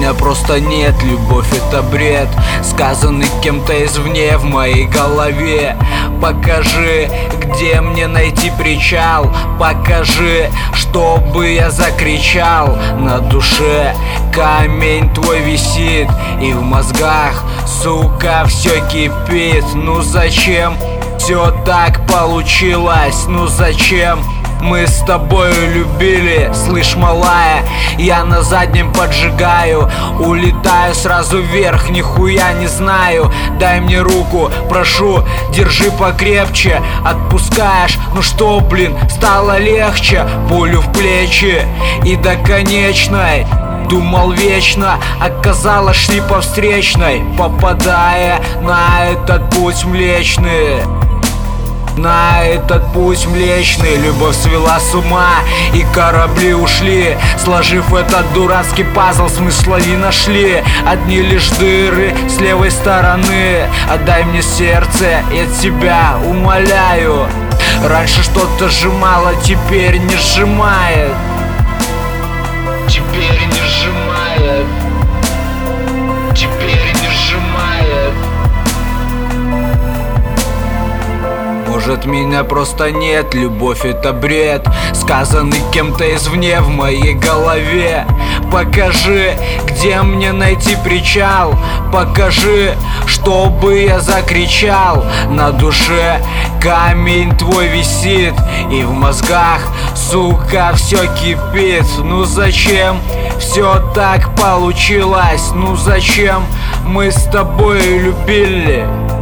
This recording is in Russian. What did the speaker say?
меня просто нет. Любовь — это бред, сказанный кем-то извне в моей голове. Покажи, где мне найти причал. Покажи, чтобы я закричал. На душе камень твой висит, и в мозгах, сука, все кипит. Ну зачем все так получилось? Ну зачем мы с тобой любили? Слышь, малая, я на заднем поджигаю, улетаю сразу вверх, нихуя не знаю. Дай мне руку, прошу, держи покрепче. Отпускаешь, ну что, блин, стало легче. Пулю в плечи и до конечной. Думал вечно, оказалось, шли по встречной, попадая на этот путь млечный. На этот путь млечный любовь свела с ума, и корабли ушли, сложив этот дурацкий пазл, смысла не нашли. Одни лишь дыры с левой стороны. Отдай мне сердце, я тебя умоляю. Раньше что-то сжимало, теперь не сжимает. Теперь не сжимает. Теперь не сжимает. Может, меня просто нет. Любовь — это бред, сказанный кем-то извне в моей голове. Покажи, где мне найти причал. Покажи, чтобы я закричал. На душе камень твой висит, и в мозгах, сука, все кипит. Ну зачем все так получилось? Ну зачем мы с тобой любили?